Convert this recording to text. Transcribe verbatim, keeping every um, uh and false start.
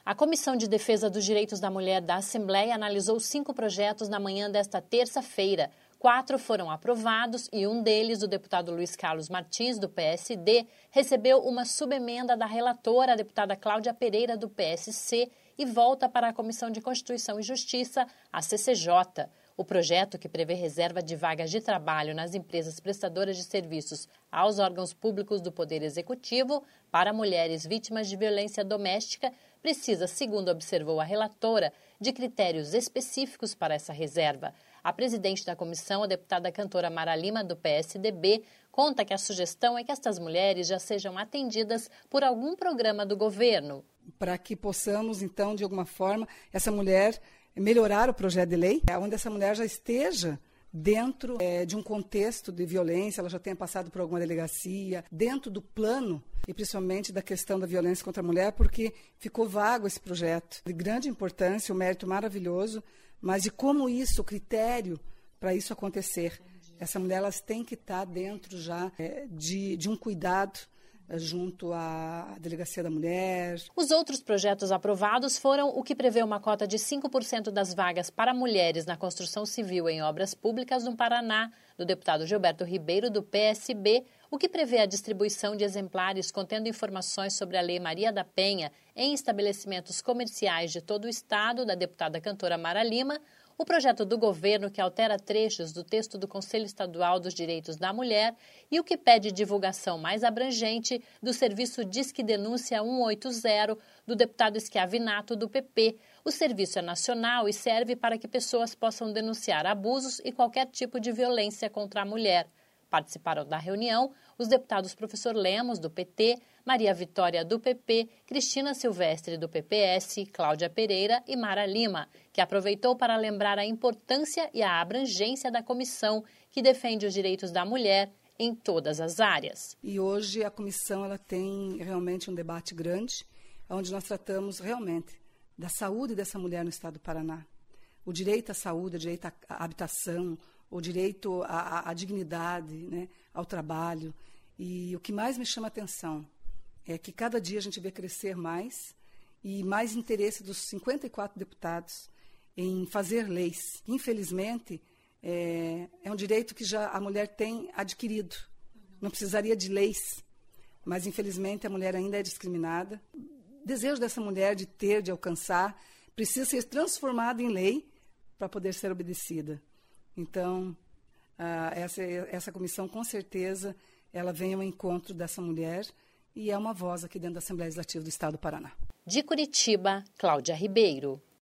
A Comissão de Defesa dos Direitos da Mulher da Assembleia analisou cinco projetos na manhã desta terça-feira. Quatro foram aprovados e um deles, o deputado Luiz Carlos Martins, do P S D, recebeu uma subemenda da relatora, a deputada Cláudia Pereira, do P S C, e volta para a Comissão de Constituição e Justiça, a C C J. O projeto, que prevê reserva de vagas de trabalho nas empresas prestadoras de serviços aos órgãos públicos do Poder Executivo para mulheres vítimas de violência doméstica, precisa, segundo observou a relatora, de critérios específicos para essa reserva. A presidente da comissão, a deputada cantora Mara Lima, do P S D B, conta que a sugestão é que estas mulheres já sejam atendidas por algum programa do governo. Para que possamos, então, de alguma forma, essa mulher melhorar o projeto de lei, onde essa mulher já esteja dentro é, de um contexto de violência, ela já tenha passado por alguma delegacia, dentro do plano, e principalmente da questão da violência contra a mulher, porque ficou vago esse projeto. De grande importância, um mérito maravilhoso, mas de como isso, o critério para isso acontecer. Essa mulher, elas têm que estar dentro já é, de, de um cuidado junto à Delegacia da Mulher. Os outros projetos aprovados foram o que prevê uma cota de cinco por cento das vagas para mulheres na construção civil em obras públicas no Paraná, do deputado Gilberto Ribeiro, do P S B, o que prevê a distribuição de exemplares contendo informações sobre a Lei Maria da Penha em estabelecimentos comerciais de todo o estado, da deputada cantora Mara Lima, o projeto do governo que altera trechos do texto do Conselho Estadual dos Direitos da Mulher e o que pede divulgação mais abrangente do serviço Disque Denúncia cento e oitenta do deputado Schiavinato, do P P. O serviço é nacional e serve para que pessoas possam denunciar abusos e qualquer tipo de violência contra a mulher. Participaram da reunião os deputados professor Lemos, do P T, Maria Vitória, do P P, Cristina Silvestre, do P P S, Cláudia Pereira e Mara Lima, que aproveitou para lembrar a importância e a abrangência da comissão que defende os direitos da mulher em todas as áreas. E hoje a comissão ela tem realmente um debate grande, onde nós tratamos realmente da saúde dessa mulher no estado do Paraná. O direito à saúde, o direito à habitação, o direito à, à dignidade, né, ao trabalho. E o que mais me chama a atenção é que cada dia a gente vê crescer mais e mais interesse dos cinquenta e quatro deputados em fazer leis. Infelizmente, é, é um direito que já a mulher tem adquirido. Não precisaria de leis, mas infelizmente a mulher ainda é discriminada. O desejo dessa mulher de ter, de alcançar, precisa ser transformado em lei para poder ser obedecida. Então, ah, essa, essa comissão, com certeza, ela vem ao encontro dessa mulher e é uma voz aqui dentro da Assembleia Legislativa do Estado do Paraná. De Curitiba, Cláudia Ribeiro.